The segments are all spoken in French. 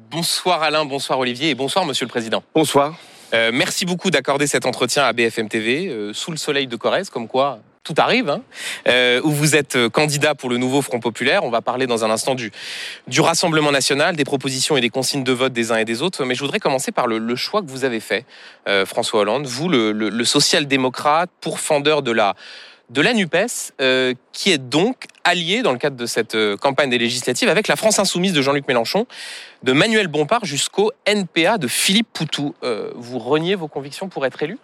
Bonsoir Alain, bonsoir Olivier et bonsoir Monsieur le Président. Bonsoir. Merci beaucoup d'accorder cet entretien à BFM TV, sous le soleil de Corrèze, comme quoi tout arrive, où vous êtes candidat pour le nouveau Front Populaire. On va parler dans un instant du Rassemblement National, des propositions et des consignes de vote des uns et des autres. Mais je voudrais commencer par le choix que vous avez fait, François Hollande, vous, le social-démocrate, pourfendeur de la NUPES, qui est donc allié dans le cadre de cette campagne des législatives avec la France Insoumise de Jean-Luc Mélenchon, de Manuel Bompard jusqu'au NPA de Philippe Poutou. Vous reniez vos convictions pour être élu ?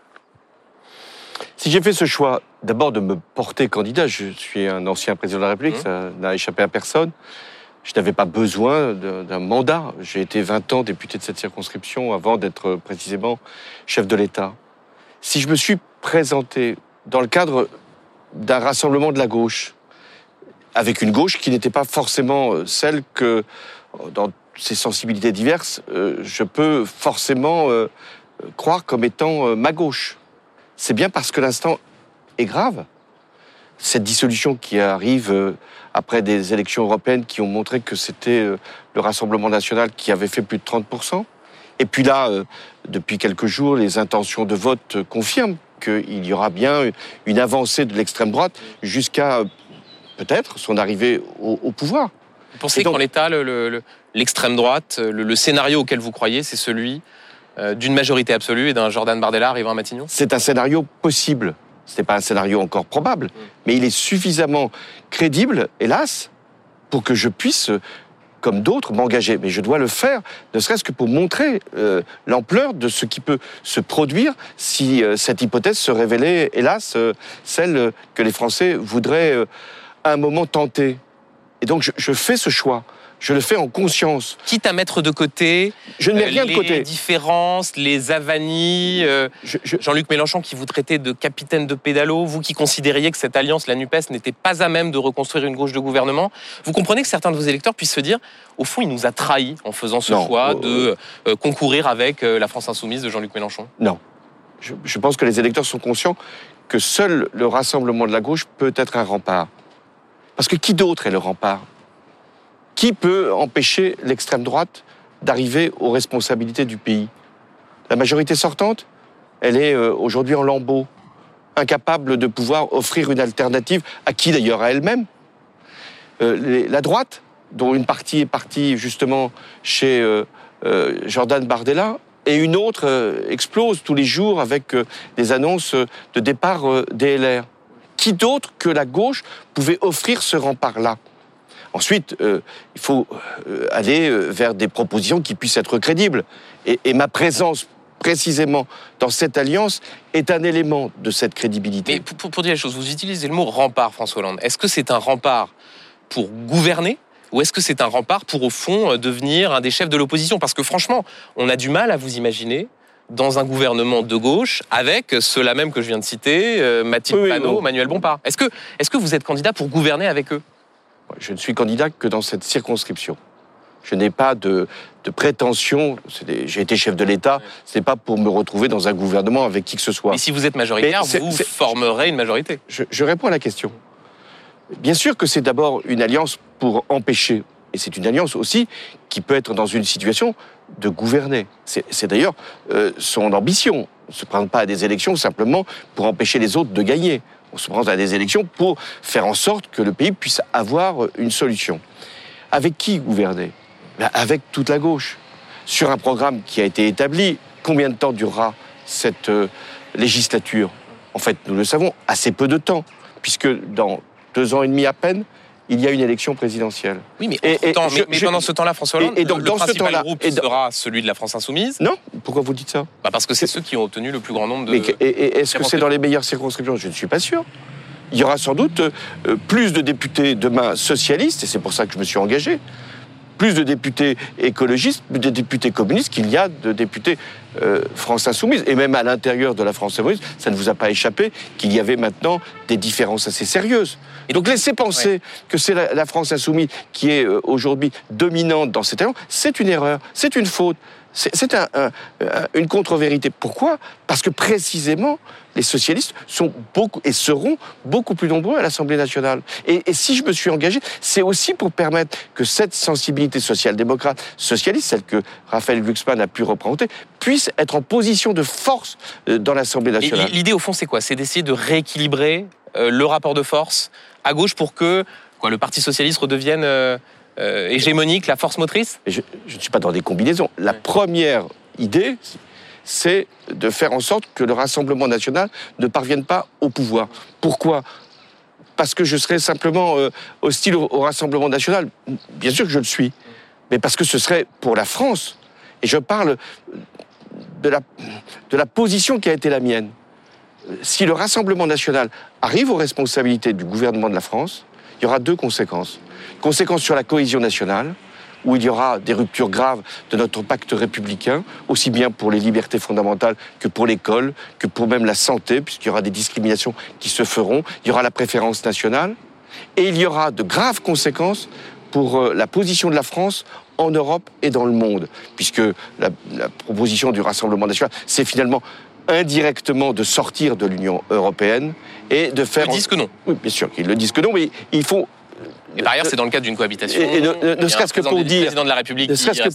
Si j'ai fait ce choix, d'abord de me porter candidat, je suis un ancien président de la République, ça n'a échappé à personne. Je n'avais pas besoin d'un mandat. J'ai été 20 ans député de cette circonscription avant d'être précisément chef de l'État. Si je me suis présenté dans le cadre d'un rassemblement de la gauche, avec une gauche qui n'était pas forcément celle que, dans ses sensibilités diverses, je peux forcément croire comme étant ma gauche. C'est bien parce que l'instant est grave. Cette dissolution qui arrive après des élections européennes qui ont montré que c'était le Rassemblement national qui avait fait plus de 30%. Et puis là, depuis quelques jours, les intentions de vote confirment qu'il y aura bien une avancée de l'extrême droite jusqu'à peut-être son arrivée au pouvoir. Vous pensez qu'en l'état, l'extrême droite, le scénario auquel vous croyez, c'est celui d'une majorité absolue et d'un Jordan Bardella arrivant à Matignon ? C'est un scénario possible. Ce n'est pas un scénario encore probable, mais il est suffisamment crédible, hélas, pour que je puisse, comme d'autres, m'engager. Mais je dois le faire, ne serait-ce que pour montrer l'ampleur de ce qui peut se produire si cette hypothèse se révélait, hélas, celle que les Français voudraient à un moment tenter. Et donc je fais ce choix. Je le fais en conscience. Quitte à mettre de côté je ne mets rien de côté. Les différences, les avanies. Jean-Luc Mélenchon qui vous traitait de capitaine de pédalo, vous qui considériez que cette alliance, la NUPES, n'était pas à même de reconstruire une gauche de gouvernement. Vous comprenez que certains de vos électeurs puissent se dire, au fond, il nous a trahis en faisant ce choix de concourir avec la France Insoumise de Jean-Luc Mélenchon. Non. Je pense que les électeurs sont conscients que seul le rassemblement de la gauche peut être un rempart. Parce que qui d'autre est le rempart ? Qui peut empêcher l'extrême droite d'arriver aux responsabilités du pays ? La majorité sortante, elle est aujourd'hui en lambeaux, incapable de pouvoir offrir une alternative, à qui d'ailleurs ? À elle-même. La droite, dont une partie est partie justement chez Jordan Bardella, et une autre explose tous les jours avec des annonces de départ des LR. Qui d'autre que la gauche pouvait offrir ce rempart-là ? Ensuite, il faut aller vers des propositions qui puissent être crédibles. Et ma présence, précisément, dans cette alliance, est un élément de cette crédibilité. Mais pour dire les choses, vous utilisez le mot rempart, François Hollande. Est-ce que c'est un rempart pour gouverner ? Ou est-ce que c'est un rempart pour, au fond, devenir un des chefs de l'opposition ? Parce que franchement, on a du mal à vous imaginer dans un gouvernement de gauche avec ceux-là même que je viens de citer, Mathilde Panot, Manuel Bompard. Est-ce que vous êtes candidat pour gouverner avec eux ? Je ne suis candidat que dans cette circonscription. Je n'ai pas de prétention. J'ai été chef de l'État. Ce n'est pas pour me retrouver dans un gouvernement avec qui que ce soit. Et si vous êtes majoritaire, vous formerez une majorité. Je réponds à la question. Bien sûr que c'est d'abord une alliance pour empêcher. Et c'est une alliance aussi qui peut être dans une situation de gouverner. C'est d'ailleurs son ambition. On ne se présente pas à des élections simplement pour empêcher les autres de gagner. On se présente à des élections pour faire en sorte que le pays puisse avoir une solution. Avec qui gouverner ? Avec toute la gauche. Sur un programme qui a été établi, combien de temps durera cette législature ? En fait, nous le savons, assez peu de temps, puisque dans 2 ans et demi à peine, il y a une élection présidentielle. Oui, mais pendant ce temps-là, François Hollande, le principal groupe sera celui de la France Insoumise. Non, pourquoi vous dites ça ? Parce que c'est ceux qui ont obtenu le plus grand nombre de... Est-ce que c'est dans les meilleures circonscriptions ? Je ne suis pas sûr. Il y aura sans doute plus de députés demain socialistes, et c'est pour ça que je me suis engagé, plus de députés écologistes, plus de députés communistes qu'il y a de députés France Insoumise. Et même à l'intérieur de la France Insoumise, ça ne vous a pas échappé qu'il y avait maintenant des différences assez sérieuses. Et donc laisser penser que c'est la France Insoumise qui est aujourd'hui dominante dans cette alliance, c'est une erreur, c'est une faute. C'est une contre-vérité. Pourquoi ? Parce que précisément, les socialistes sont beaucoup et seront beaucoup plus nombreux à l'Assemblée nationale. Et si je me suis engagé, c'est aussi pour permettre que cette sensibilité social-démocrate, socialiste, celle que Raphaël Glucksmann a pu représenter, puisse être en position de force dans l'Assemblée nationale. Et l'idée, au fond, c'est quoi ? C'est d'essayer de rééquilibrer le rapport de force à gauche pour que le Parti socialiste redevienne hégémonique, la force motrice ? Je ne suis pas dans des combinaisons. La première idée, c'est de faire en sorte que le Rassemblement national ne parvienne pas au pouvoir. Pourquoi ? Parce que je serais simplement hostile au Rassemblement national. Bien sûr que je le suis. Mais parce que ce serait pour la France. Et je parle de la position qui a été la mienne. Si le Rassemblement national arrive aux responsabilités du gouvernement de la France, il y aura deux conséquences. Conséquences sur la cohésion nationale, où il y aura des ruptures graves de notre pacte républicain, aussi bien pour les libertés fondamentales que pour l'école, que pour même la santé, puisqu'il y aura des discriminations qui se feront. Il y aura la préférence nationale. Et il y aura de graves conséquences pour la position de la France en Europe et dans le monde, puisque la proposition du Rassemblement national, c'est finalement indirectement de sortir de l'Union européenne et de faire... Ils disent que non. Oui, bien sûr qu'ils le disent que non, mais il faut... Et par ailleurs, c'est dans le cadre d'une cohabitation. Et ne serait-ce que pour dire... président de la République ne serait-ce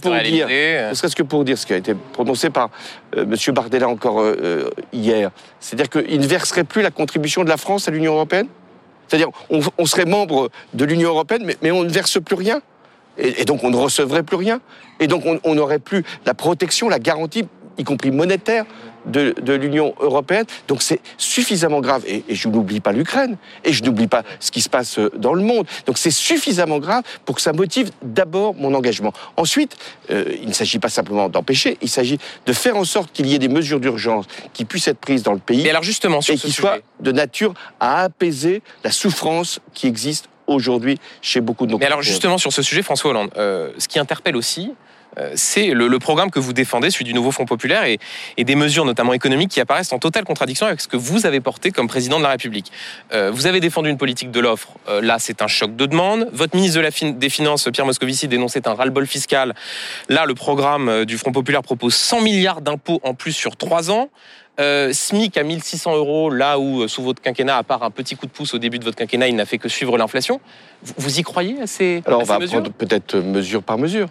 que pour dire ce qui a été prononcé par M. Bardella encore hier, c'est-à-dire qu'il ne verserait plus la contribution de la France à l'Union européenne. C'est-à-dire on serait membre de l'Union européenne, mais on ne verse plus rien. Et donc on ne recevrait plus rien. Et donc on n'aurait plus la protection, la garantie, y compris monétaire, de l'Union européenne. Donc c'est suffisamment grave. Et je n'oublie pas l'Ukraine. Et je n'oublie pas ce qui se passe dans le monde. Donc c'est suffisamment grave pour que ça motive d'abord mon engagement. Ensuite, il ne s'agit pas simplement d'empêcher, il s'agit de faire en sorte qu'il y ait des mesures d'urgence qui puissent être prises dans le pays. Et alors justement, sur et ce qui sujet, soient de nature à apaiser la souffrance qui existe aujourd'hui chez beaucoup de nos Mais alors justement, sur ce sujet, François Hollande, ce qui interpelle aussi, c'est le programme que vous défendez, celui du nouveau Front populaire, et des mesures notamment économiques qui apparaissent en totale contradiction avec ce que vous avez porté comme président de la République. Vous avez défendu une politique de l'offre, là c'est un choc de demande. Votre ministre des Finances, Pierre Moscovici, dénonçait un ras-le-bol fiscal. Là, le programme du Front populaire propose 100 milliards d'impôts en plus sur 3 ans. SMIC à 1 600 €, là où, sous votre quinquennat, à part un petit coup de pouce au début de votre quinquennat, il n'a fait que suivre l'inflation. Vous y croyez à ces mesures ? Alors, on va prendre peut-être mesure par mesure.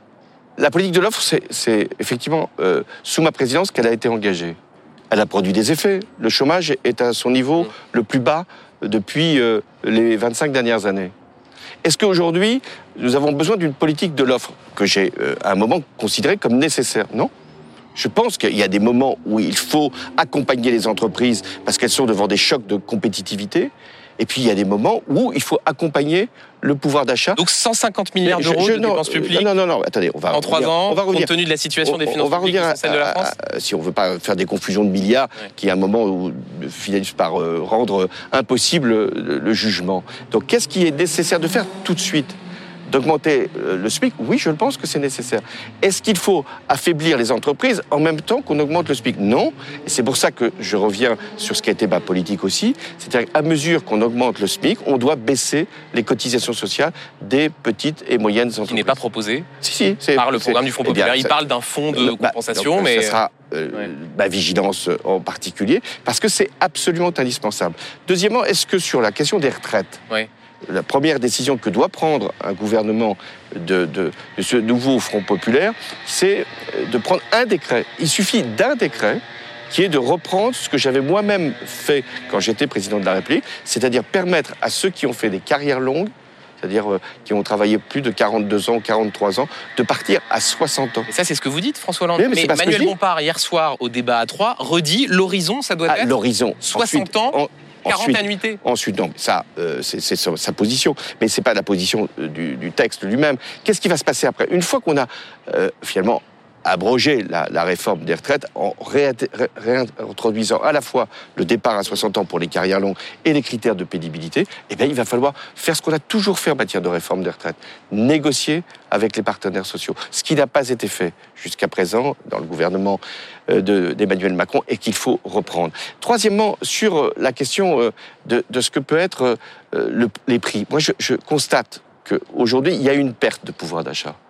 La politique de l'offre, c'est effectivement sous ma présidence qu'elle a été engagée. Elle a produit des effets. Le chômage est à son niveau le plus bas depuis les 25 dernières années. Est-ce qu'aujourd'hui, nous avons besoin d'une politique de l'offre que j'ai à un moment considérée comme nécessaire ? Non. Je pense qu'il y a des moments où il faut accompagner les entreprises parce qu'elles sont devant des chocs de compétitivité. Et puis, il y a des moments où il faut accompagner le pouvoir d'achat. Donc 150 milliards d'euros de dépenses publiques non, attendez, en 3 ans, compte tenu de la situation des finances publiques et sociales de la France. Si on ne veut pas faire des confusions de milliards, qui à un moment où finissent par rendre impossible le jugement. Donc qu'est-ce qui est nécessaire de faire tout de suite ? D'augmenter le SMIC, oui, je pense que c'est nécessaire. Est-ce qu'il faut affaiblir les entreprises en même temps qu'on augmente le SMIC ? Non. Et c'est pour ça que je reviens sur ce qui a été ma politique aussi. C'est-à-dire qu'à mesure qu'on augmente le SMIC, on doit baisser les cotisations sociales des petites et moyennes entreprises. Qui n'est pas proposé par le programme du Front populaire. Il parle d'un fonds de compensation, mais... Ça sera ma vigilance en particulier, parce que c'est absolument indispensable. Deuxièmement, est-ce que sur la question des retraites, la première décision que doit prendre un gouvernement de ce nouveau Front populaire, c'est de prendre un décret. Il suffit d'un décret qui est de reprendre ce que j'avais moi-même fait quand j'étais président de la République, c'est-à-dire permettre à ceux qui ont fait des carrières longues, c'est-à-dire qui ont travaillé plus de 42 ans, 43 ans, de partir à 60 ans. Et ça, c'est ce que vous dites, François Hollande. Mais Manuel Bompard, hier soir, au débat à 3, redit l'horizon, ça doit être l'horizon. 60 ans. 40 annuités. Ensuite, non, ça, c'est sa position, mais c'est pas la position du texte lui-même. Qu'est-ce qui va se passer après ? Une fois qu'on a finalement abrogé la réforme des retraites en réintroduisant à la fois le départ à 60 ans pour les carrières longues et les critères de pénibilité, eh bien, il va falloir faire ce qu'on a toujours fait en matière de réforme des retraites, négocier avec les partenaires sociaux, ce qui n'a pas été fait jusqu'à présent dans le gouvernement d'Emmanuel Macron et qu'il faut reprendre. Troisièmement, sur la question de ce que peut être les prix, moi je constate qu'aujourd'hui, il y a une perte de pouvoir d'achat.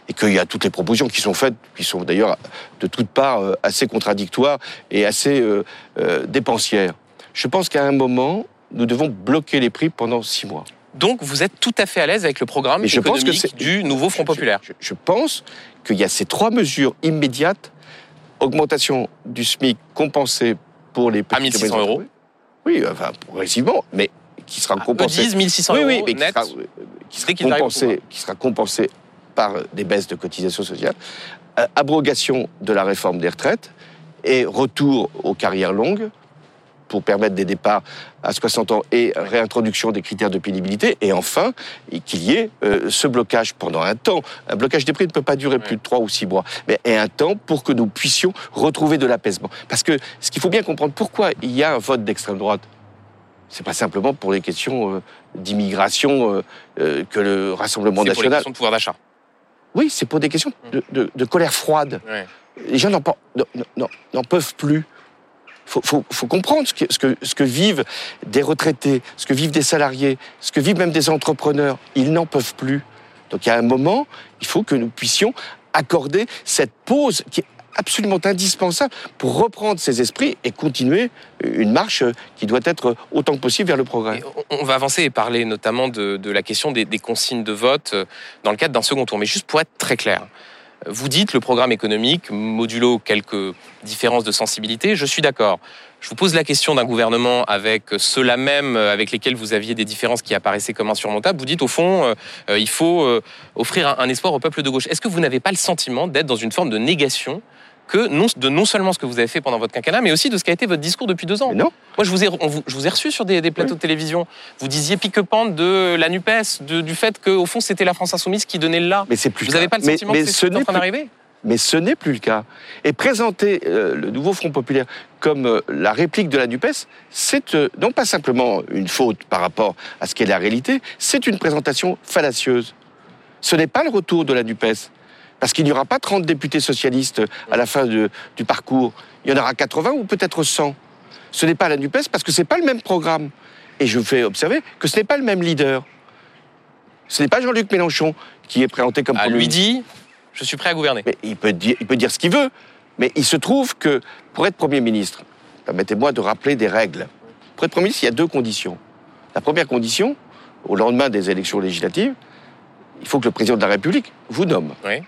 et qu'il y a toutes les propositions qui sont faites, qui sont d'ailleurs de toutes parts assez contradictoires et assez dépensières. Je pense qu'à un moment, nous devons bloquer les prix pendant 6 mois. Donc vous êtes tout à fait à l'aise avec le programme économique du nouveau Front populaire. Je pense qu'il y a ces 3 mesures immédiates, augmentation du SMIC compensée pour les petits... À 1 600 €. Oui, enfin, progressivement, mais qui sera compensée... Eux disent 1 600 € oui, mais net. Qui sera compensée par des baisses de cotisations sociales, abrogation de la réforme des retraites et retour aux carrières longues pour permettre des départs à 60 ans et réintroduction des critères de pénibilité. Et enfin, qu'il y ait ce blocage pendant un temps. Un blocage des prix ne peut pas durer plus de 3 ou 6 mois, mais un temps pour que nous puissions retrouver de l'apaisement. Parce que ce qu'il faut bien comprendre, pourquoi il y a un vote d'extrême droite, c'est pas simplement pour les questions d'immigration que le Rassemblement national... C'est pour les questions de pouvoir d'achat. Oui, c'est pour des questions de colère froide. Ouais. Les gens n'en peuvent plus. Faut comprendre ce que vivent des retraités, ce que vivent des salariés, ce que vivent même des entrepreneurs. Ils n'en peuvent plus. Donc, il y a un moment, il faut que nous puissions accorder cette pause qui est absolument indispensable pour reprendre ses esprits et continuer une marche qui doit être autant que possible vers le progrès. Et on va avancer et parler notamment de la question des consignes de vote dans le cadre d'un second tour. Mais juste pour être très clair, vous dites le programme économique, modulo quelques différences de sensibilité, je suis d'accord. Je vous pose la question d'un gouvernement avec ceux-là même avec lesquels vous aviez des différences qui apparaissaient comme insurmontables. Vous dites au fond, il faut offrir un espoir au peuple de gauche. Est-ce que vous n'avez pas le sentiment d'être dans une forme de négation non seulement ce que vous avez fait pendant votre quinquennat, mais aussi de ce qui a été votre discours depuis 2 ans. Mais non. Moi, je vous ai reçu sur des plateaux de télévision. Vous disiez pique-pente de la NUPES, du fait qu'au fond, c'était la France Insoumise qui donnait le là. Mais c'est plus vous n'avez pas le sentiment que c'est en train d'arriver ? Mais ce n'est plus le cas. Et présenter le nouveau Front populaire comme la réplique de la NUPES, c'est non pas simplement une faute par rapport à ce qu'est la réalité, c'est une présentation fallacieuse. Ce n'est pas le retour de la NUPES. Parce qu'il n'y aura pas 30 députés socialistes à la fin du parcours. Il y en aura 80 ou peut-être 100. Ce n'est pas la NUPES parce que ce n'est pas le même programme. Et je vous fais observer que ce n'est pas le même leader. Ce n'est pas Jean-Luc Mélenchon qui est présenté comme Premier ministre. Lui dit, je suis prêt à gouverner. Mais il peut dire ce qu'il veut. Mais il se trouve que pour être Premier ministre, permettez-moi de rappeler des règles. Pour être Premier ministre, il y a 2 conditions. La première condition, au lendemain des élections législatives, il faut que le président de la République vous nomme. Oui.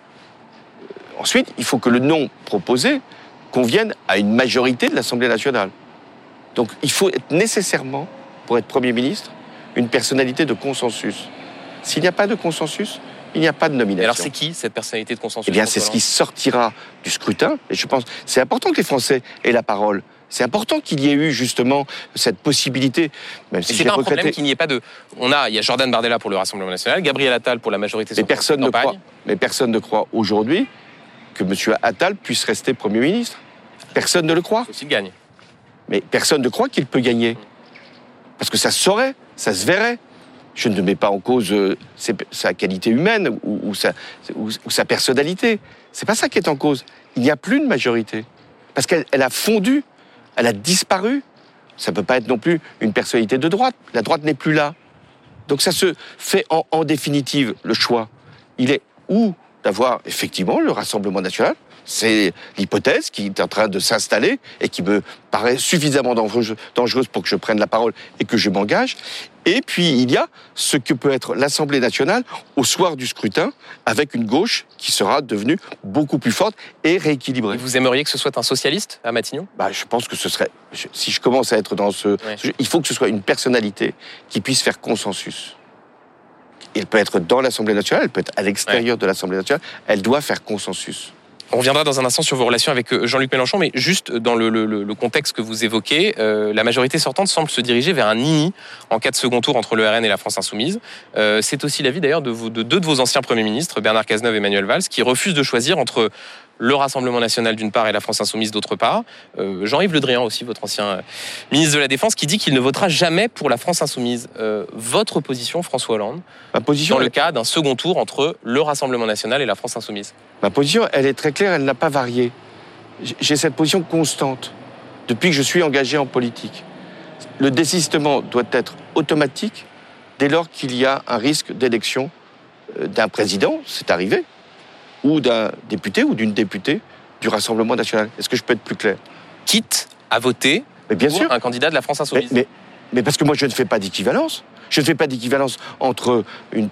Ensuite, il faut que le nom proposé convienne à une majorité de l'Assemblée nationale. Donc, il faut être nécessairement, pour être Premier ministre, une personnalité de consensus. S'il n'y a pas de consensus, il n'y a pas de nomination. Et alors, c'est qui, cette personnalité de consensus ? Eh bien, c'est ce qui sortira du scrutin. Et je pense que c'est important que les Français aient la parole. C'est important qu'il y ait eu, justement, cette possibilité. Même si c'est pas un problème qu'il n'y ait pas de... Il y a Jordan Bardella pour le Rassemblement national, Gabriel Attal pour la majorité socialiste. Mais personne ne croit aujourd'hui que M. Attal puisse rester Premier ministre. Personne ne le croit. S'il gagne. Mais personne ne croit qu'il peut gagner. Parce que ça se saurait, ça se verrait. Je ne mets pas en cause sa qualité humaine ou sa personnalité. C'est pas ça qui est en cause. Il n'y a plus de majorité. Parce qu'elle a fondu, elle a disparu. Ça ne peut pas être non plus une personnalité de droite. La droite n'est plus là. Donc ça se fait en définitive, le choix. Il est où d'avoir effectivement le Rassemblement national. C'est l'hypothèse qui est en train de s'installer et qui me paraît suffisamment dangereuse pour que je prenne la parole et que je m'engage. Et puis, il y a ce que peut être l'Assemblée nationale au soir du scrutin, avec une gauche qui sera devenue beaucoup plus forte et rééquilibrée. Et vous aimeriez que ce soit un socialiste à Matignon ? Je pense que ce serait... Si je commence à être dans ce... Ouais. Il faut que ce soit une personnalité qui puisse faire consensus. Elle peut être dans l'Assemblée nationale, elle peut être à l'extérieur de l'Assemblée nationale, elle doit faire consensus. On reviendra dans un instant sur vos relations avec Jean-Luc Mélenchon, mais juste dans le contexte que vous évoquez, la majorité sortante semble se diriger vers un nini en cas de second tour entre le RN et la France Insoumise. C'est aussi l'avis d'ailleurs de 2 de vos anciens premiers ministres, Bernard Cazeneuve et Manuel Valls, qui refusent de choisir entre le Rassemblement national d'une part et la France Insoumise d'autre part. Jean-Yves Le Drian aussi, votre ancien ministre de la Défense, qui dit qu'il ne votera jamais pour la France Insoumise. Votre position, François Hollande, dans le cas d'un second tour entre le Rassemblement national et la France Insoumise ? Ma position, elle est très claire, elle n'a pas varié. J'ai cette position constante depuis que je suis engagé en politique. Le désistement doit être automatique dès lors qu'il y a un risque d'élection d'un président, c'est arrivé, ou d'un député ou d'une députée du Rassemblement national. Est-ce que je peux être plus clair ? Quitte à voter pour un candidat de la France Insoumise. Mais parce que moi, je ne fais pas d'équivalence. Je ne fais pas d'équivalence entre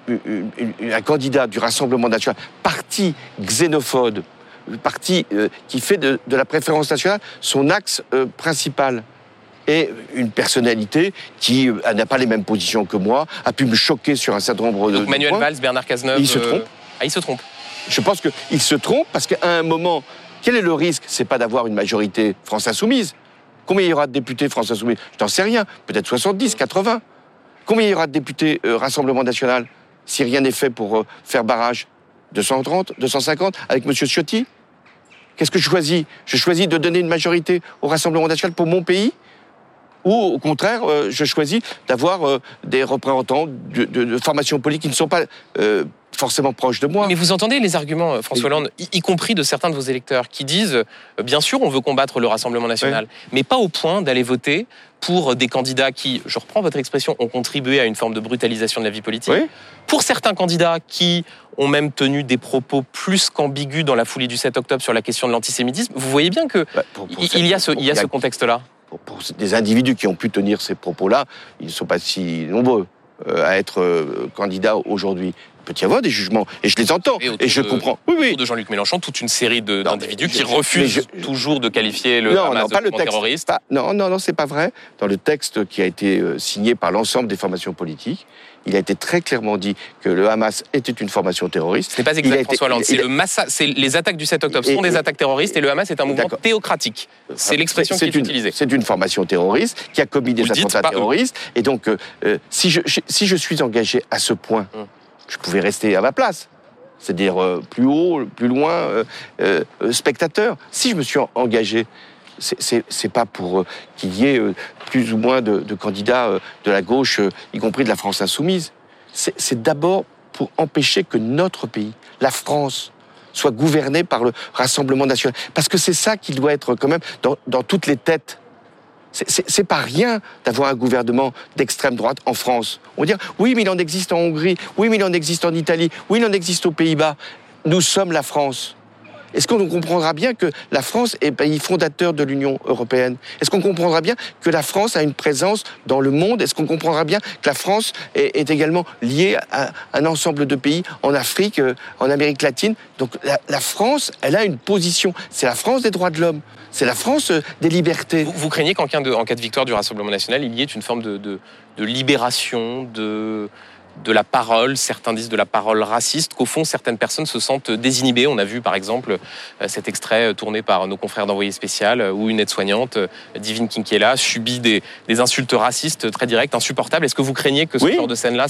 un candidat du Rassemblement national, parti xénophobe, parti qui fait de la préférence nationale son axe principal, et une personnalité qui n'a pas les mêmes positions que moi, a pu me choquer sur un certain nombre de Manuel points. Valls, Bernard Cazeneuve... Il se trompe. Il se trompe. Je pense qu'il se trompe parce qu'à un moment, quel est le risque ? C'est pas d'avoir une majorité France Insoumise. Combien il y aura de députés France Insoumise ? Je n'en sais rien. Peut-être 70, 80. Combien il y aura de députés Rassemblement National si rien n'est fait pour faire barrage ? 230, 250 avec M. Ciotti ? Qu'est-ce que je choisis ? Je choisis de donner une majorité au Rassemblement National pour mon pays ? Ou au contraire, je choisis d'avoir des représentants de formations politiques qui ne sont pas forcément proches de moi. Mais vous entendez les arguments, François Hollande, y compris de certains de vos électeurs, qui disent, bien sûr, on veut combattre le Rassemblement national, mais pas au point d'aller voter pour des candidats qui, je reprends votre expression, ont contribué à une forme de brutalisation de la vie politique. Pour certains candidats qui ont même tenu des propos plus qu'ambigus dans la foulée du 7 octobre sur la question de l'antisémitisme, vous voyez bien qu'il y a ce contexte-là. Pour des individus qui ont pu tenir ces propos-là, ils ne sont pas si nombreux à être candidats aujourd'hui. Il peut y avoir des jugements, et je les entends, et je comprends. Autour de Jean-Luc Mélenchon, toute une série d'individus qui refusent toujours de qualifier le Hamas de mouvement terroriste. Non, c'est pas vrai. Dans le texte qui a été signé par l'ensemble des formations politiques, il a été très clairement dit que le Hamas était une formation terroriste. Ce n'est pas exact, François Hollande. C'est les attaques du 7 octobre sont des attaques terroristes, et le Hamas est un mouvement théocratique. C'est l'expression qui est utilisée. C'est une formation terroriste qui a commis des attentats terroristes. Et donc, si je suis engagé à ce point, je pouvais rester à ma place. C'est-à-dire plus haut, plus loin, spectateur. Si je me suis engagé, c'est pas pour qu'il y ait plus ou moins de candidats de la gauche, y compris de la France insoumise. C'est d'abord pour empêcher que notre pays, la France, soit gouverné par le Rassemblement national. Parce que c'est ça qui doit être quand même dans toutes les têtes. C'est pas rien d'avoir un gouvernement d'extrême droite en France. On va dire, oui, mais il en existe en Hongrie, oui, mais il en existe en Italie, oui, il en existe aux Pays-Bas. Nous sommes la France. Est-ce qu'on comprendra bien que la France est pays fondateur de l'Union européenne ? Est-ce qu'on comprendra bien que la France a une présence dans le monde ? Est-ce qu'on comprendra bien que la France est également liée à un ensemble de pays en Afrique, en Amérique latine ? Donc la France, elle a une position. C'est la France des droits de l'homme. C'est la France des libertés. Vous craignez qu'en cas de victoire du Rassemblement national, il y ait une forme de libération de la parole, certains disent de la parole raciste, qu'au fond, certaines personnes se sentent désinhibées. On a vu, par exemple, cet extrait tourné par nos confrères d'Envoyé spécial, où une aide-soignante, Divine Kinkiela, subit des insultes racistes très directes, insupportables. Est-ce que vous craignez que ce genre de scène-là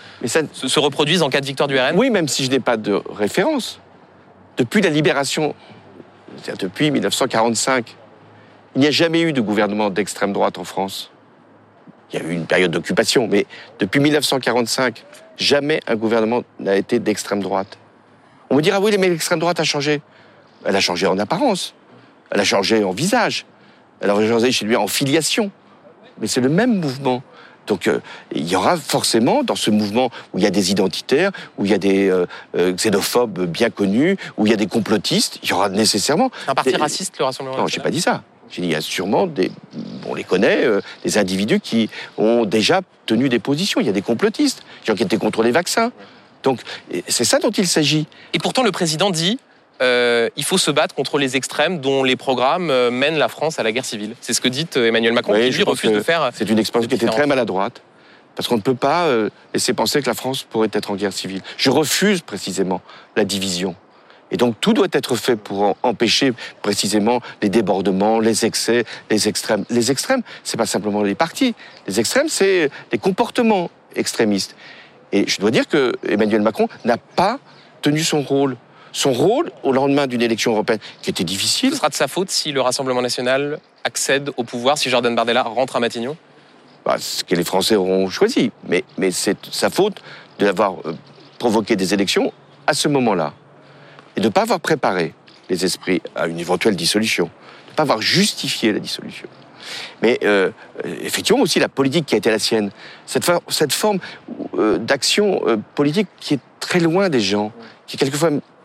se reproduise en cas de victoire du RN ? Oui, même si je n'ai pas de référence. Depuis la libération, c'est-à-dire depuis 1945, il n'y a jamais eu de gouvernement d'extrême droite en France. Il y a eu une période d'occupation, mais depuis 1945, jamais un gouvernement n'a été d'extrême droite. On me dira, oui, mais l'extrême droite a changé. Elle a changé en apparence, elle a changé en visage, elle a changé chez lui en filiation. Mais c'est le même mouvement. Donc il y aura forcément, dans ce mouvement où il y a des identitaires, où il y a des xénophobes bien connus, où il y a des complotistes, il y aura nécessairement... Un parti raciste, le Rassemblement national ? Non, j'ai pas dit ça. Il y a sûrement on les connaît, des individus qui ont déjà tenu des positions. Il y a des complotistes, qui ont été contre les vaccins. Donc, c'est ça dont il s'agit. Et pourtant, le président dit il faut se battre contre les extrêmes dont les programmes mènent la France à la guerre civile. C'est ce que dit Emmanuel Macron, qui lui refuse de faire... C'est une expression qui était très maladroite, parce qu'on ne peut pas laisser penser que la France pourrait être en guerre civile. Je refuse précisément la division. Et donc tout doit être fait pour empêcher précisément les débordements, les excès, les extrêmes. Les extrêmes, c'est pas simplement les partis. Les extrêmes, c'est les comportements extrémistes. Et je dois dire que Emmanuel Macron n'a pas tenu son rôle. Son rôle au lendemain d'une élection européenne qui était difficile. Ce sera de sa faute si le Rassemblement national accède au pouvoir, si Jordan Bardella rentre à Matignon ? Ce que les Français auront choisi. Mais c'est sa faute d'avoir provoqué des élections à ce moment-là. Et de ne pas avoir préparé les esprits à une éventuelle dissolution, de ne pas avoir justifié la dissolution. Mais effectivement aussi la politique qui a été la sienne, cette forme d'action politique qui est très loin des gens, qui quelquefois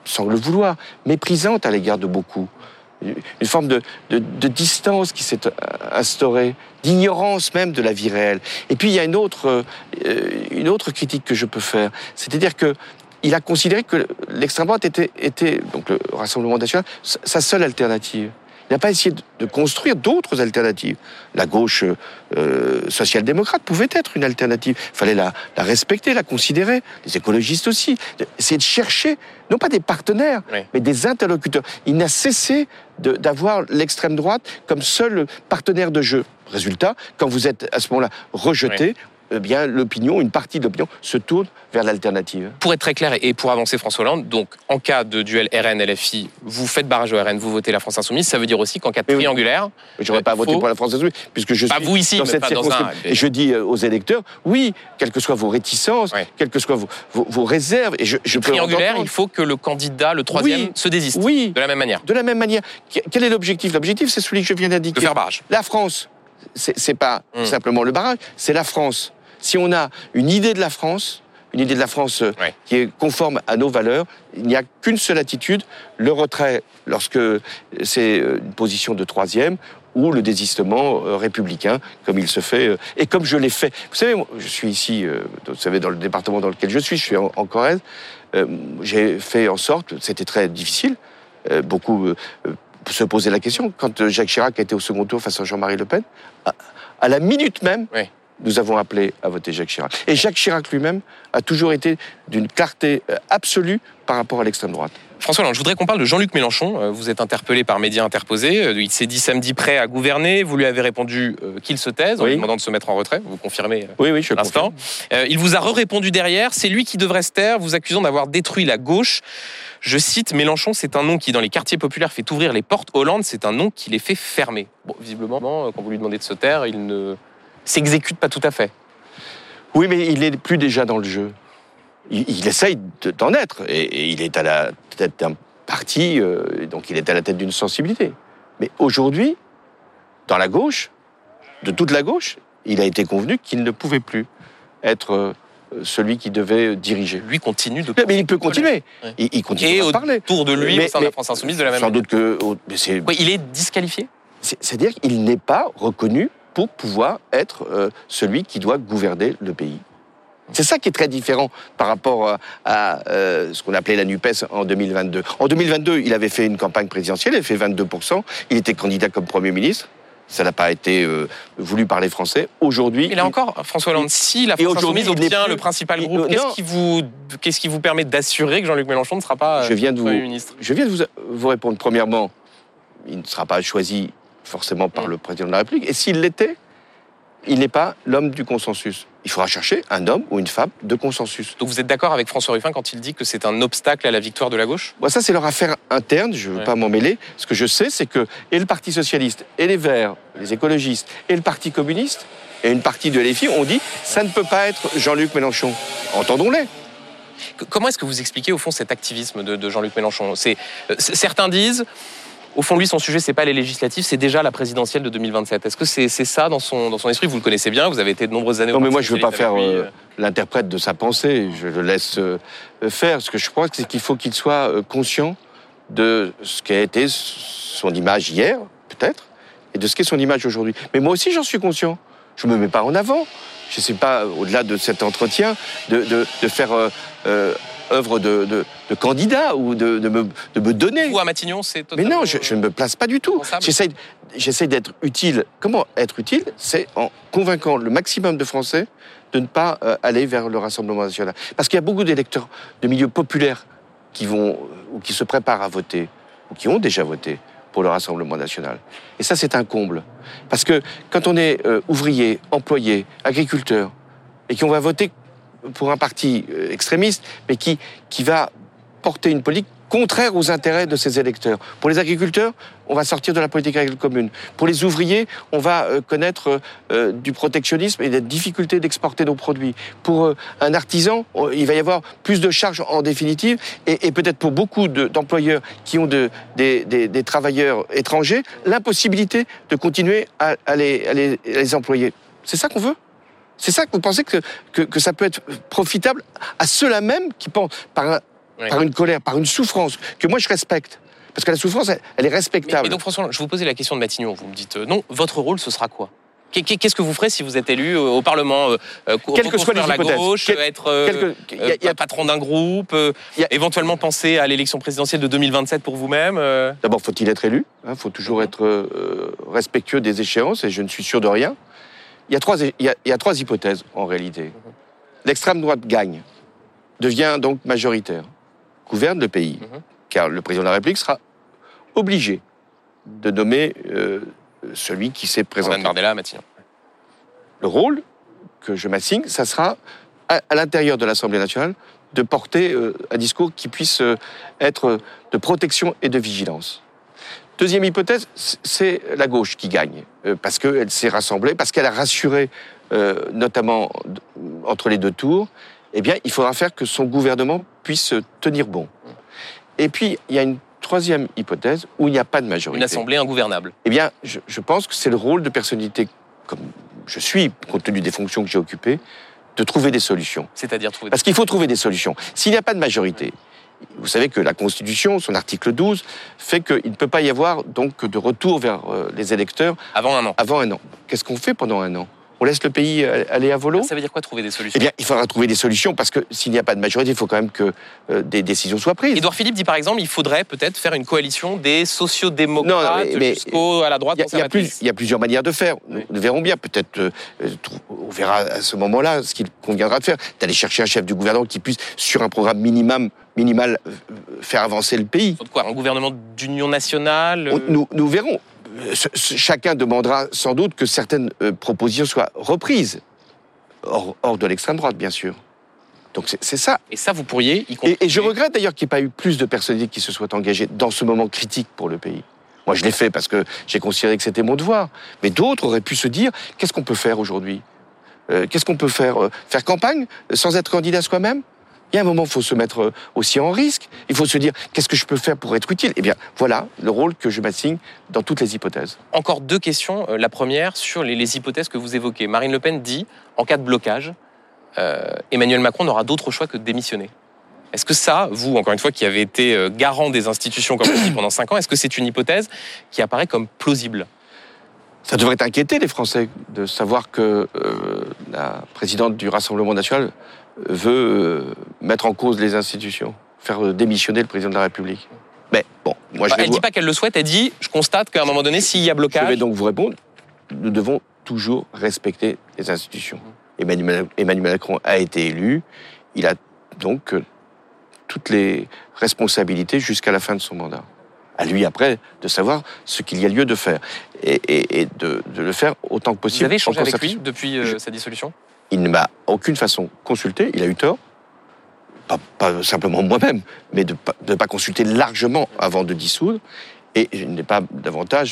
sans le vouloir, méprisante à l'égard de beaucoup. Une forme de distance qui s'est instaurée, d'ignorance même de la vie réelle. Et puis il y a une autre critique que je peux faire, c'est-à-dire que il a considéré que l'extrême droite était donc le Rassemblement national, sa seule alternative. Il n'a pas essayé de construire d'autres alternatives. La gauche social-démocrate pouvait être une alternative. Il fallait la respecter, la considérer. Les écologistes aussi. Essayer de chercher, non pas des partenaires, mais des interlocuteurs. Il n'a cessé d'avoir l'extrême droite comme seul partenaire de jeu. Résultat, quand vous êtes à ce moment-là rejeté, eh bien, une partie de l'opinion se tourne vers l'alternative. Pour être très clair et pour avancer François Hollande, donc en cas de duel RN-LFI, vous faites barrage au RN, vous votez la France Insoumise, ça veut dire aussi qu'en cas de triangulaire... Je n'aurais pas voté pour la France Insoumise, puisque je suis vous ici, dans cette circonscription. Et je dis aux électeurs, oui, quelles que soient vos réticences, quelles que soient vos réserves... Et je triangulaire, il faut que le candidat, le troisième, se désiste. Oui, de la même manière. De la même manière. Quel est l'objectif ? L'objectif, c'est celui que je viens d'indiquer. De faire barrage. La France, c'est pas simplement le barrage, c'est la France. Si on a une idée de la France qui est conforme à nos valeurs, il n'y a qu'une seule attitude, le retrait lorsque c'est une position de troisième, ou le désistement républicain, comme il se fait, et comme je l'ai fait. Vous savez, moi, je suis ici, vous savez, dans le département dans lequel je suis en Corrèze, j'ai fait en sorte, c'était très difficile, beaucoup se posaient la question, quand Jacques Chirac a été au second tour face à Jean-Marie Le Pen, à la minute même, nous avons appelé à voter Jacques Chirac. Et Jacques Chirac lui-même a toujours été d'une clarté absolue par rapport à l'extrême droite. François Hollande, je voudrais qu'on parle de Jean-Luc Mélenchon. Vous êtes interpellé par médias interposés. Il s'est dit samedi prêt à gouverner. Vous lui avez répondu qu'il se taise en lui demandant de se mettre en retrait. Vous confirmez je l'instant. Il vous a répondu derrière. C'est lui qui devrait se taire, vous accusant d'avoir détruit la gauche. Je cite, Mélenchon, c'est un nom qui, dans les quartiers populaires, fait ouvrir les portes. Hollande, c'est un nom qui les fait fermer. Bon, visiblement, quand vous lui demandez de se taire, il ne s'exécute pas tout à fait. Oui, mais il n'est plus déjà dans le jeu. Il essaye d'en être, et il est à la tête d'un parti, donc il est à la tête d'une sensibilité. Mais aujourd'hui, dans la gauche, de toute la gauche, il a été convenu qu'il ne pouvait plus être celui qui devait diriger. Lui continue de... Mais il peut continuer. Il continue à parler. Et autour de lui, au sein de la France Insoumise, de la même manière. Sans doute que... il est disqualifié ? C'est-à-dire qu'il n'est pas reconnu pour pouvoir être celui qui doit gouverner le pays. C'est ça qui est très différent par rapport à ce qu'on appelait la NUPES en 2022. En 2022, il avait fait une campagne présidentielle, il avait fait 22%, il était candidat comme Premier ministre. Ça n'a pas été voulu par les Français. Aujourd'hui... Et là encore, François Hollande, si la France Insoumise obtient le principal groupe, qu'est-ce qui vous permet d'assurer que Jean-Luc Mélenchon ne sera pas Premier ministre ? Je viens de vous répondre. Premièrement, il ne sera pas choisi forcément par le président de la République. Et s'il l'était, il n'est pas l'homme du consensus. Il faudra chercher un homme ou une femme de consensus. Donc vous êtes d'accord avec François Ruffin quand il dit que c'est un obstacle à la victoire de la gauche ? Ça, c'est leur affaire interne, je ne veux pas m'en mêler. Ce que je sais, c'est que et le Parti socialiste, et les Verts, les écologistes, et le Parti communiste, et une partie de LFI ont dit « ça ne peut pas être Jean-Luc Mélenchon ». Entendons-les. Comment est-ce que vous expliquez, au fond, cet activisme de Jean-Luc Mélenchon ? Certains disent... Au fond, lui, son sujet, c'est pas les législatives, c'est déjà la présidentielle de 2027. Est-ce que c'est ça dans son esprit ? Vous le connaissez bien, vous avez été de nombreuses années... Non, mais moi, je ne veux pas faire l'interprète de sa pensée. Je le laisse faire. Ce que je crois, c'est qu'il faut qu'il soit conscient de ce qu'a été son image hier, peut-être, et de ce qu'est son image aujourd'hui. Mais moi aussi, j'en suis conscient. Je ne me mets pas en avant. Je ne sais pas, au-delà de cet entretien, de faire... œuvre de candidat ou de me donner. Ou à Matignon, c'est totalement... Mais non, je ne me place pas du tout. J'essaie d'être utile. Comment être utile ? C'est en convainquant le maximum de Français de ne pas aller vers le Rassemblement national. Parce qu'il y a beaucoup d'électeurs de milieux populaires qui vont ou qui se préparent à voter ou qui ont déjà voté pour le Rassemblement national. Et ça, c'est un comble. Parce que quand on est ouvrier, employé, agriculteur, et qu'on va voter pour un parti extrémiste, mais qui va porter une politique contraire aux intérêts de ses électeurs. Pour les agriculteurs, on va sortir de la politique agricole commune. Pour les ouvriers, on va connaître du protectionnisme et des difficultés d'exporter nos produits. Pour un artisan, il va y avoir plus de charges en définitive, et peut-être pour beaucoup d'employeurs qui ont des travailleurs étrangers, l'impossibilité de continuer à les employer. C'est ça qu'on veut ? C'est ça que vous pensez que ça peut être profitable à ceux-là même qui pensent, par par une colère, par une souffrance, que moi je respecte. Parce que la souffrance, elle est respectable. Et donc François, je vous posais la question de Matignon, vous me dites non, votre rôle ce sera quoi ? Qu'est-ce que vous ferez si vous êtes élu au Parlement, quelles que soient les la hypothèses, gauche, être patron d'un groupe, éventuellement penser à l'élection présidentielle de 2027 pour vous-même D'abord, faut-il être élu ? Il faut toujours être respectueux des échéances, et je ne suis sûr de rien. Il y a trois hypothèses, en réalité. L'extrême droite gagne, devient donc majoritaire, gouverne le pays, car le président de la République sera obligé de nommer celui qui s'est présenté. Bardella, Matignon. Le rôle que je m'assigne, ça sera à l'intérieur de l'Assemblée nationale de porter un discours qui puisse être de protection et de vigilance. Deuxième hypothèse, c'est la gauche qui gagne, parce qu'elle s'est rassemblée, parce qu'elle a rassuré, notamment entre les deux tours. Eh bien, il faudra faire que son gouvernement puisse tenir bon. Et puis, il y a une troisième hypothèse où il n'y a pas de majorité. Une assemblée ingouvernable. Eh bien, je pense que c'est le rôle de personnalité comme je suis, compte tenu des fonctions que j'ai occupées, de trouver des solutions. C'est-à-dire trouver. Parce qu'il faut trouver des solutions. S'il n'y a pas de majorité, vous savez que la Constitution, son article 12, fait qu'il ne peut pas y avoir donc de retour vers les électeurs avant un an. Avant un an. Qu'est-ce qu'on fait pendant un an ? On laisse le pays aller à volo ? Ça veut dire quoi, trouver des solutions ? Eh bien, il faudra trouver des solutions, parce que s'il n'y a pas de majorité, il faut quand même que des décisions soient prises. Édouard Philippe dit par exemple, il faudrait peut-être faire une coalition des sociodémocrates jusqu'à la droite conservatrice. Il y a plusieurs manières de faire. Nous verrons bien. Peut-être, on verra à ce moment-là ce qu'il conviendra de faire. D'aller chercher un chef du gouvernement qui puisse, sur un programme minimal, faire avancer le pays. Quoi, un gouvernement d'union nationale Nous verrons. Chacun demandera sans doute que certaines propositions soient reprises, hors de l'extrême droite, bien sûr. Donc c'est ça. Et ça, vous pourriez y contribuer. Et je regrette d'ailleurs qu'il n'y ait pas eu plus de personnalités qui se soient engagées dans ce moment critique pour le pays. Moi, je l'ai fait parce que j'ai considéré que c'était mon devoir. Mais d'autres auraient pu se dire, qu'est-ce qu'on peut faire aujourd'hui ? Qu'est-ce qu'on peut faire ? Faire campagne sans être candidat soi-même ? Il y a un moment, il faut se mettre aussi en risque. Il faut se dire, qu'est-ce que je peux faire pour être utile ? Eh bien, voilà le rôle que je m'assigne dans toutes les hypothèses. Encore deux questions. La première, sur les hypothèses que vous évoquez. Marine Le Pen dit, en cas de blocage, Emmanuel Macron n'aura d'autre choix que de démissionner. Est-ce que ça, vous, encore une fois, qui avez été garant des institutions comme on dit pendant 5 ans, est-ce que c'est une hypothèse qui apparaît comme plausible ? Ça devrait inquiéter les Français de savoir que la présidente du Rassemblement national veut mettre en cause les institutions, faire démissionner le président de la République. Mais bon, moi je vais Elle ne dit pas qu'elle le souhaite, elle dit, je constate qu'à un moment donné, s'il y a blocage... Je vais donc vous répondre, nous devons toujours respecter les institutions. Emmanuel Macron a été élu, il a donc toutes les responsabilités jusqu'à la fin de son mandat. À lui, après, de savoir ce qu'il y a lieu de faire. Et de le faire autant que possible. Vous avez échangé avec lui depuis sa dissolution ? Il ne m'a aucune façon consulté, il a eu tort. Pas simplement moi-même, mais de ne pas consulter largement avant de dissoudre. Et je n'ai pas davantage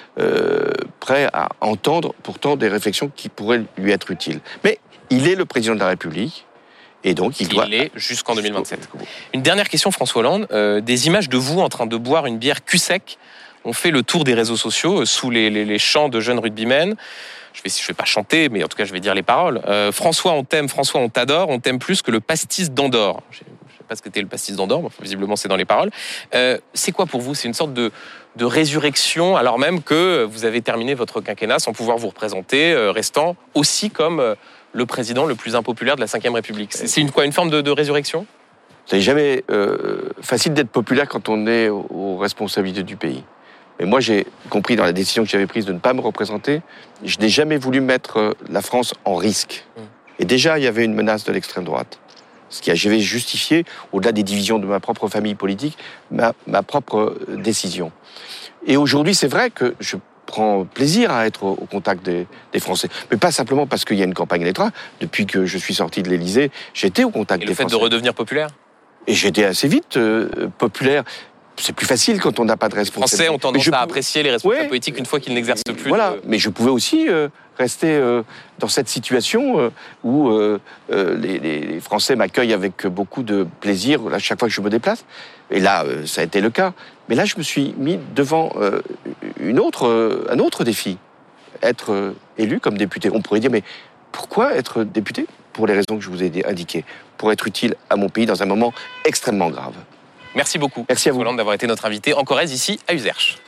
prêt à entendre pourtant des réflexions qui pourraient lui être utiles. Mais il est le président de la République. Et donc, il l'est jusqu'en 2027. Une dernière question, François Hollande. Des images de vous en train de boire une bière cul sec ont fait le tour des réseaux sociaux sous les chants de jeunes rugbymen. Je vais pas chanter, mais en tout cas, je vais dire les paroles. François, on t'aime, François, on t'adore, on t'aime plus que le pastis d'Andorre. Je sais pas ce qu'était le pastis d'Andorre, mais visiblement, c'est dans les paroles. C'est quoi pour vous ? C'est une sorte de résurrection, alors même que vous avez terminé votre quinquennat sans pouvoir vous représenter, restant aussi comme le président le plus impopulaire de la Ve République. C'est une forme de résurrection ? Ce n'est jamais facile d'être populaire quand on est aux responsabilités du pays. Mais moi, j'ai compris dans la décision que j'avais prise de ne pas me représenter, je n'ai jamais voulu mettre la France en risque. Et déjà, il y avait une menace de l'extrême droite. Ce qui avait justifié, au-delà des divisions de ma propre famille politique, ma propre décision. Et aujourd'hui, c'est vrai que je prends plaisir à être au contact des Français. Mais pas simplement parce qu'il y a une campagne électorale. Depuis que je suis sorti de l'Élysée, j'étais au contact des Français. Et le fait de redevenir populaire ? Et j'étais assez vite populaire. C'est plus facile quand on n'a pas de responsabilité. Les Français ont tendance à apprécier les responsables politiques une fois qu'ils n'exercent plus. Voilà, mais je pouvais aussi rester dans cette situation où les Français m'accueillent avec beaucoup de plaisir à chaque fois que je me déplace. Et là, ça a été le cas. Mais là, je me suis mis devant un autre défi. Être élu comme député. On pourrait dire, mais pourquoi être député ? pour les raisons que je vous ai indiquées, pour être utile à mon pays dans un moment extrêmement grave. Merci beaucoup, Merci à vous. Hollande, d'avoir été notre invité en Corrèze, ici à Uzerche.